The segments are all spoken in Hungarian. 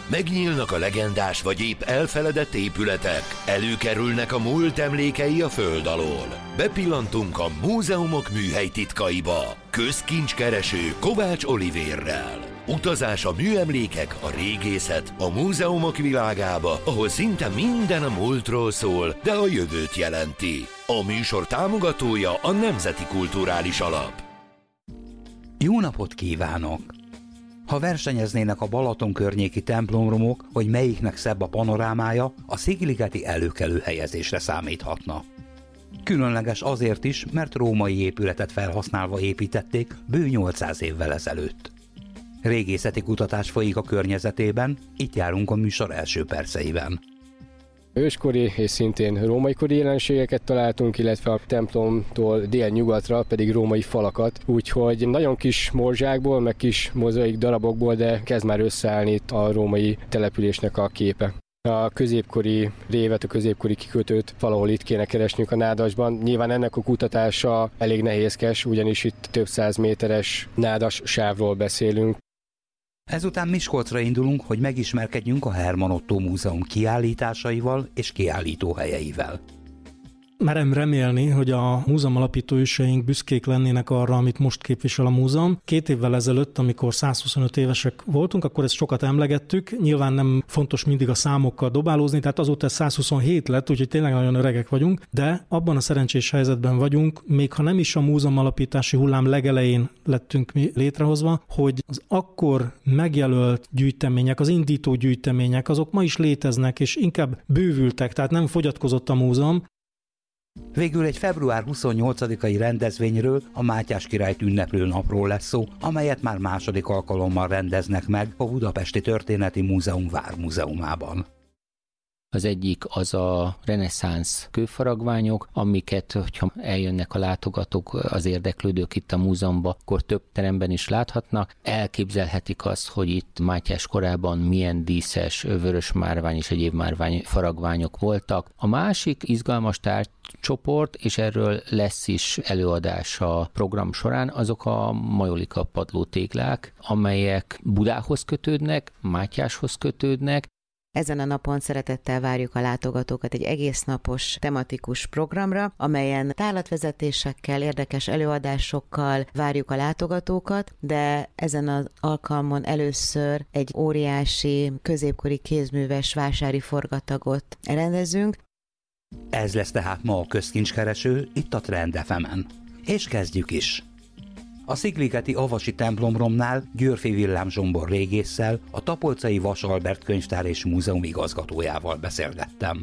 Megnyílnak a legendás vagy épp elfeledett épületek, előkerülnek a múlt emlékei a föld alól. Bepillantunk a múzeumok műhely titkaiba. Közkincskereső Kovács Olivérrel. Utazás a műemlékek, a régészet, a múzeumok világába, ahol szinte minden a múltról szól, de a jövőt jelenti. A műsor támogatója a Nemzeti Kulturális Alap. Jó napot kívánok! Ha versenyeznének a Balaton környéki templomromok, hogy melyiknek szebb a panorámája, a Szigligeti előkelő helyezésre számíthatna. Különleges azért is, mert római épületet felhasználva építették bő 800 évvel ezelőtt. Régészeti kutatás folyik a környezetében, itt járunk a műsor első perceiben. Őskori és szintén római kori jelenségeket találtunk, illetve a templomtól délnyugatra pedig római falakat, úgyhogy nagyon kis morzsákból, meg kis mozaik darabokból, de kezd már összeállni itt a római településnek a képe. A középkori révet, a középkori kikötőt valahol itt kéne keresnünk a Nádasban. Nyilván ennek a kutatása elég nehézkes, ugyanis itt több 100 méteres nádas sávról beszélünk. Ezután Miskolcra indulunk, hogy megismerkedjünk a Herman Ottó Múzeum kiállításaival és kiállítóhelyeivel. Merem remélni, hogy a múzeum alapítóisaink büszkék lennének arra, amit most képvisel a múzeum. 2 évvel ezelőtt, amikor 125 évesek voltunk, akkor ezt sokat emlegettük. Nyilván nem fontos mindig a számokkal dobálózni, tehát azóta ez 127 lett, úgyhogy tényleg nagyon öregek vagyunk, de abban a szerencsés helyzetben vagyunk, még ha nem is a múzeum alapítási hullám legelején lettünk mi létrehozva, hogy az akkor megjelölt gyűjtemények, az indító gyűjtemények, azok ma is léteznek, és inkább bővültek, tehát nem fogyatkozott a múzeum. Végül egy február 28-ai rendezvényről, a Mátyás királyt ünneplő napról lesz szó, amelyet már második alkalommal rendeznek meg a Budapesti Történeti Múzeum Vármúzeumában. Az egyik az a reneszánsz kőfaragványok, amiket, hogyha eljönnek a látogatók, az érdeklődők itt a múzeumban, akkor több teremben is láthatnak. Elképzelhetik azt, hogy itt Mátyás korában milyen díszes vörös márvány és egyéb márvány faragványok voltak. A másik izgalmas tárgycsoport, és erről lesz is előadás a program során, azok a majolika padlótéglák, amelyek Budához kötődnek, Mátyáshoz kötődnek. Ezen a napon szeretettel várjuk a látogatókat egy egész napos tematikus programra, amelyen tárlatvezetésekkel, érdekes előadásokkal várjuk a látogatókat, de ezen az alkalmon először egy óriási középkori kézműves vásári forgatagot rendezünk. Ez lesz tehát ma a közkincskereső itt a Trend FM-en. És kezdjük is! A Szigligeti Avasi templomromnál Győrfi Villám Zsombor régésszel, a Tapolcai Vas Albert könyvtár és múzeum igazgatójával beszélgettem.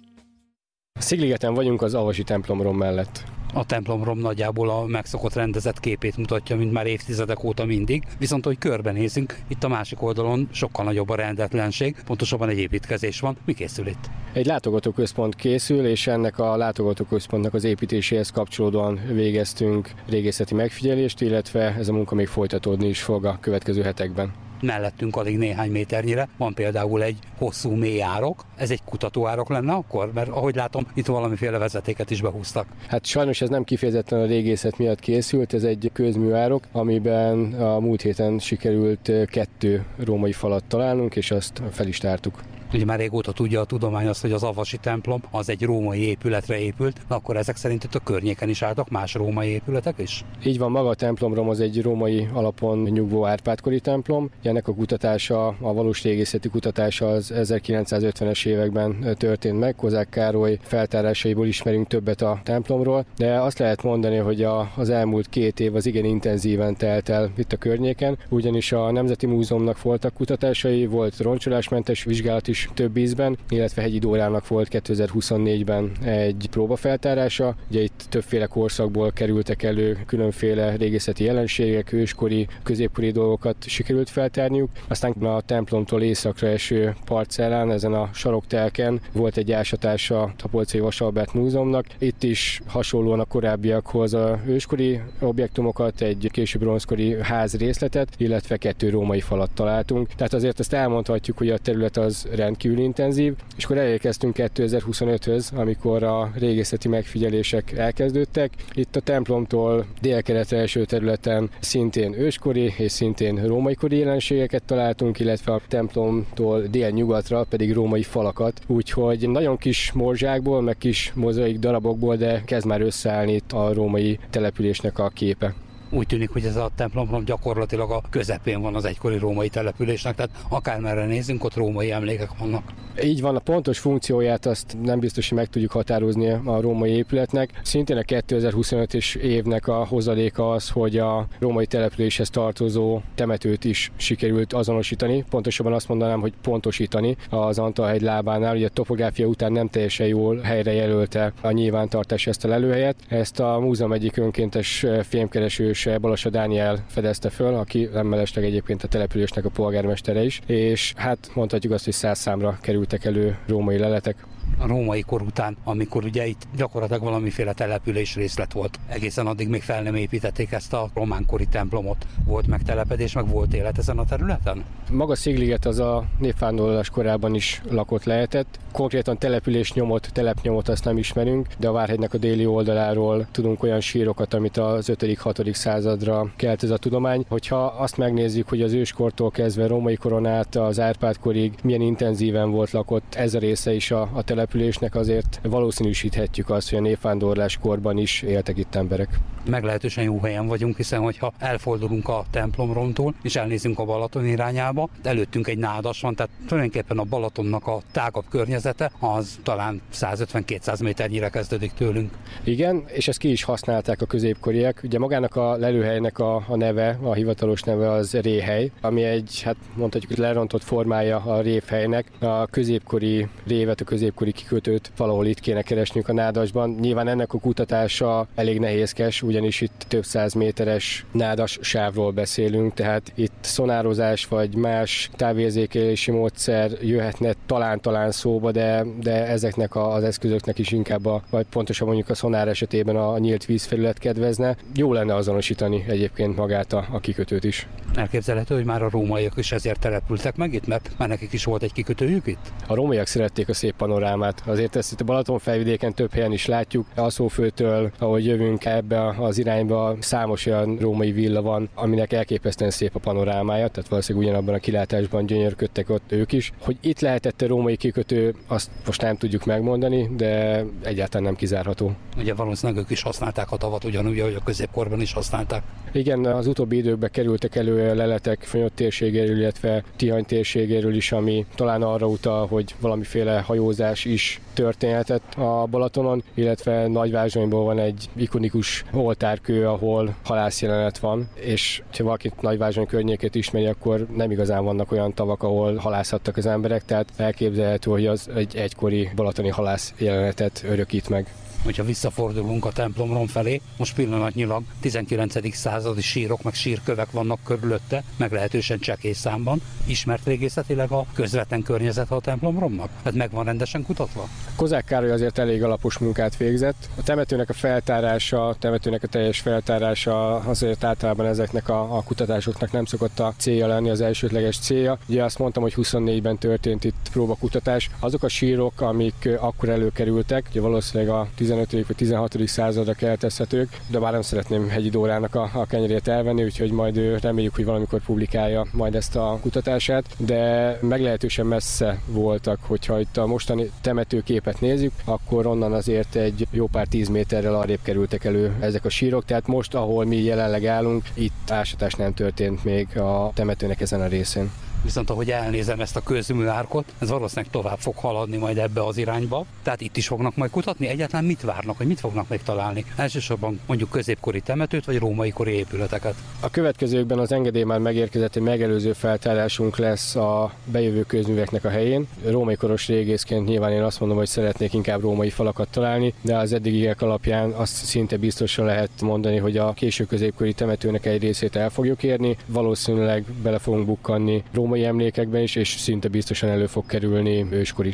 Szigligeten vagyunk az Avasi templomrom mellett. A templomrom nagyjából a megszokott rendezett képét mutatja, mint már évtizedek óta mindig, viszont hogy körbenézünk, itt a másik oldalon sokkal nagyobb a rendetlenség, pontosabban egy építkezés van. Mi készül itt? Egy látogatóközpont készül, és ennek a látogatóközpontnak az építéséhez kapcsolódóan végeztünk régészeti megfigyelést, illetve ez a munka még folytatódni is fog a következő hetekben. Mellettünk alig néhány méternyire van például egy hosszú mély árok. Ez egy kutatóárok lenne akkor? Mert ahogy látom, itt valamiféle vezetéket is behúztak. Hát sajnos ez nem kifejezetten a régészet miatt készült, ez egy közműárok, amiben a múlt héten sikerült 2 római falat találnunk, és azt fel is tártuk. Ugye már régóta tudja a tudomány azt, hogy az Avasi templom az egy római épületre épült, de akkor ezek szerint itt a környéken is álltak más római épületek is? Így van, maga a templomrom az egy római alapon nyugvó Árpád-kori templom. Ennek a kutatása, a valós régészeti kutatása az 1950-es években történt meg. Kozák Károly feltárásaiból ismerünk többet a templomról, de azt lehet mondani, hogy az elmúlt 2 év az igen intenzíven telt el itt a környéken, ugyanis a Nemzeti Múzeumnak voltak kutatásai, volt roncsolásmentes vizsgálat is több ízben, illetve Hegyi Dórának volt 2024-ben egy próbafeltárása. Ugye itt többféle korszakból kerültek elő különféle régészeti jelenségek, őskori, középkori dolgokat sikerült feltárniuk. Aztán a templomtól északra eső parcellán, ezen a saroktelken volt egy ásatás a Tapolcai Vas Albert Múzeumnak. Itt is hasonlóan a korábbiakhoz a őskori objektumokat, egy késő bronzkori ház részletet, illetve 2 római falat találtunk. Tehát azért ezt elmondhatjuk, hogy a terület az rendkívül intenzív, és akkor elérkeztünk 2025-höz, amikor a régészeti megfigyelések elkezdődtek. Itt a templomtól délkeletre eső területen szintén őskori és szintén római kori jelenségeket találtunk, illetve a templomtól délnyugatra pedig római falakat, úgyhogy nagyon kis morzsákból, meg kis mozaik darabokból, de kezd már összeállni itt a római településnek a képe. Úgy tűnik, hogy ez a templom gyakorlatilag a közepén van az egykori római településnek, tehát akármerre nézzünk, ott római emlékek vannak. Így van, a pontos funkcióját azt nem biztos, hogy meg tudjuk határozni a római épületnek. Szintén a 2025-es évnek a hozadéka az, hogy a római településhez tartozó temetőt is sikerült azonosítani. Pontosabban azt mondanám, hogy pontosítani az Antal-hegy lábánál. Ugye a topográfia után nem teljesen jól helyre jelölte a nyilvántartás ezt a lelőhelyet. Ezt a múzeum egyik önkéntes fémkeresős Balassa Dániel fedezte föl, aki nem mellesleg egyébként a településnek a polgármestere is, és hát mondhatjuk azt, hogy 100 számra kerültek elő római leletek. A római kor után, amikor ugye itt gyakorlatilag valamiféle település részlet volt. Egészen addig még fel nem építették ezt a románkori templomot. Volt megtelepedés, meg volt élet ezen a területen? Maga Szigliget az a népvándorlás korában is lakott lehetett. Konkrétan telepnyomot azt nem ismerünk, de a Várhegynek a déli oldaláról tudunk olyan sírokat, amit az 5.-6. századra kelt ez a tudomány. Hogyha azt megnézzük, hogy az őskortól kezdve római koron át az Árpád-korig milyen intenzíven volt lakott ez a része is a településnek, azért valószínűsíthetjük azt, hogy a népvándorlás korban is éltek itt emberek. Meglehetősen jó helyen vagyunk, hiszen hogyha elfordulunk a templomromtól és elnézünk a Balaton irányába, előttünk egy nádas van, tehát tulajdonképpen a Balatonnak a tágabb környezete az talán 150-200 méternyire kezdődik tőlünk. Igen, és ezt ki is használták a középkoriak. Ugye magának a lelőhelynek a neve, a hivatalos neve az réhely, ami egy, hát mondhatjuk, lerontott formája a révhelynek. A középkori révet, a középkori kikötőt valahol itt kéne keresnünk a nádasban. Nyilván ennek a kutatása elég nehézkes, ugyanis itt több 100 méteres nádas sávról beszélünk, tehát itt szonározás vagy más távérzékelési módszer jöhetne talán szóba, de ezeknek az eszközöknek is inkább, vagy pontosan mondjuk a szonár esetében a nyílt vízfelület kedvezne. Jó lenne azonosítani egyébként magát a kikötőt is. Elképzelhető, hogy már a rómaiak is ezért települtek meg itt, mert már nekik is volt egy kikötőjük itt? A rómaiak szerették a szép panorámát. Azért ezt itt a Balaton felvidéken több helyen is látjuk. Alszófőtől, ahogy jövünk ebbe az irányba, számos olyan római villa van, aminek elképesztően szép a panorámája, tehát valószínűleg ugyanabban a kilátásban gyönyörködtek ott ők is. Hogy itt lehetett a római kikötő, azt most nem tudjuk megmondani, de egyáltalán nem kizárható. Ugye valószínűleg ők is használták a tavat, ugyanúgy, ahogy a középkorban is használták. Igen, az utóbbi időkben kerültek elő leletek Fonyod térségéről, illetve Tihany térségéről is, ami talán arra utal, hogy valamiféle hajózás is történhetett a Balatonon, illetve Nagyvázsonyból van egy ikonikus oltárkő, ahol halászjelenet van, és ha valaki Nagyvázsony környékét ismeri, akkor nem igazán vannak olyan tavak, ahol halászhattak az emberek, tehát elképzelhető, hogy az egy egykori balatoni halász jelenetet örökít meg. Hogyha visszafordulunk a templomrom felé, most pillanatnyilag 19. századi sírok meg sírkövek vannak körülötte, meglehetősen csekély számban. Ismert régészetileg a közvetlen környezet a templomromnak? Hát meg van rendesen kutatva? Kozák Károly azért elég alapos munkát végzett. A temetőnek a feltárása, a temetőnek a teljes feltárása azért általában ezeknek a kutatásoknak nem szokott a célja lenni, az elsődleges célja. Ugye azt mondtam, hogy 24-ben történt itt próbakutatás. Azok a sírok, amik akkor előkerültek, ugye valószínűleg a 15. vagy 16. századra keltezhetők, de már nem szeretném Hegyi Dórának a kenyerét elvenni, úgyhogy majd reméljük, hogy valamikor publikálja majd ezt a kutatását, de meglehetősen messze voltak, hogyha itt a mostani temetőképet nézzük, akkor onnan azért egy jó pár 10 méterrel arrébb kerültek elő ezek a sírok, tehát most, ahol mi jelenleg állunk, itt ásatás nem történt még a temetőnek ezen a részén. Viszont ahogy elnézem ezt a közműárkot, ez valószínűleg tovább fog haladni majd ebbe az irányba. Tehát itt is fognak majd kutatni. Egyáltalán mit várnak, hogy mit fognak megtalálni? Elsősorban mondjuk középkori temetőt, vagy római kori épületeket? A következőkben az engedély már megérkezett, egy megelőző feltárásunk lesz a bejövő közműveknek a helyén. Római koros régészként nyilván én azt mondom, hogy szeretnék inkább római falakat találni, de az eddigiek alapján azt szinte biztosan lehet mondani, hogy a késő középkori temetőnek egy részét el fogjuk érni. Valószínűleg bele fogunk bukkanni római emlékekben is, és szinte biztosan elő fog kerülni őskor is.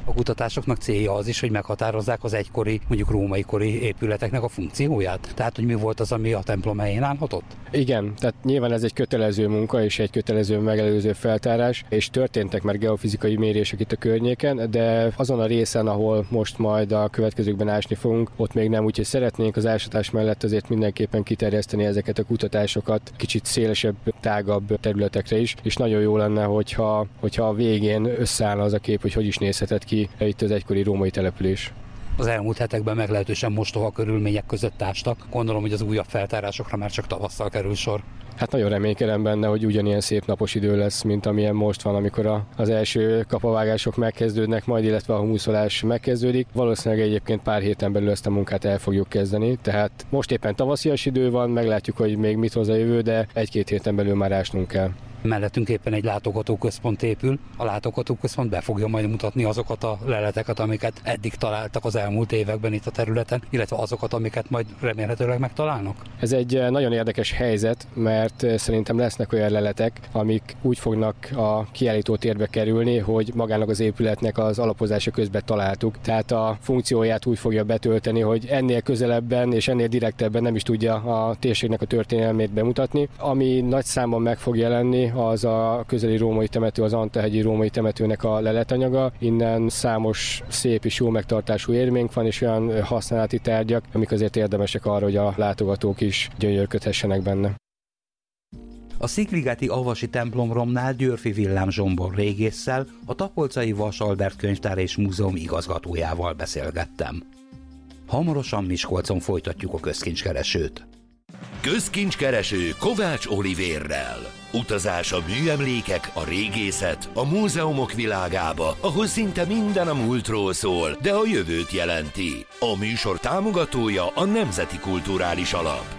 A kutatásoknak célja az is, hogy meghatározzák az egykori, mondjuk római kori épületeknek a funkcióját. Tehát, hogy mi volt az, ami a templom helyén állhatott? Igen, tehát nyilván ez egy kötelező munka és egy kötelező megelőző feltárás, és történtek már geofizikai mérések itt a környéken, de azon a részen, ahol most majd a következőkben ásni fogunk, ott még nem, úgyhogy szeretnénk az ásatás mellett azért mindenképpen kiterjeszteni ezeket a kutatásokat kicsit szélesebb, tágabb területekre is, és nagyon jó lenne, hogyha a végén összeállna az a kép, hogy is nézhetett ki itt az egykori római település. Az elmúlt hetekben meglehetősen mostoha körülmények között ástak. Gondolom, hogy az újabb feltárásokra már csak tavasszal kerül sor. Hát nagyon reménykedem benne, hogy ugyanilyen szép napos idő lesz, mint amilyen most van, amikor az első kapavágások megkezdődnek, majd illetve a humuszolás megkezdődik. Valószínűleg egyébként pár héten belül ezt a munkát el fogjuk kezdeni, tehát most éppen tavaszias idő van, meglátjuk, hogy még mit hoz a jövő, de 1-2 héten belül már ásnunk kell. Mellettünk éppen egy látogatóközpont épül. A látogatóközpont be fogja majd mutatni azokat a leleteket, amiket eddig találtak az elmúlt években itt a területen, illetve azokat, amiket majd remélhetőleg megtalálnak. Ez egy nagyon érdekes helyzet, mert szerintem lesznek olyan leletek, amik úgy fognak a kiállító térbe kerülni, hogy magának az épületnek az alapozása közben találtuk. Tehát a funkcióját úgy fogja betölteni, hogy ennél közelebben és ennél direktebben nem is tudja a térségnek a történelmét bemutatni. Ami nagy számban meg fog jelenni, az a közeli római temető, az Antahegyi római temetőnek a leletanyaga. Innen számos szép és jó megtartású érménk van, és olyan használati tárgyak, amik azért érdemesek arra, hogy a látogatók is gyönyörködhessenek benne. A Szigligeti Avasi templomromnál Györfi Villám Zsombor régésszel, a Tapolcai Vas Albert könyvtár és múzeum igazgatójával beszélgettem. Hamarosan Miskolcon folytatjuk a közkincskeresőt. Közkincskereső Kovács Olivérrel. Utazás a műemlékek, a régészet, a múzeumok világába, ahol szinte minden a múltról szól, de a jövőt jelenti. A műsor támogatója a Nemzeti Kulturális Alap.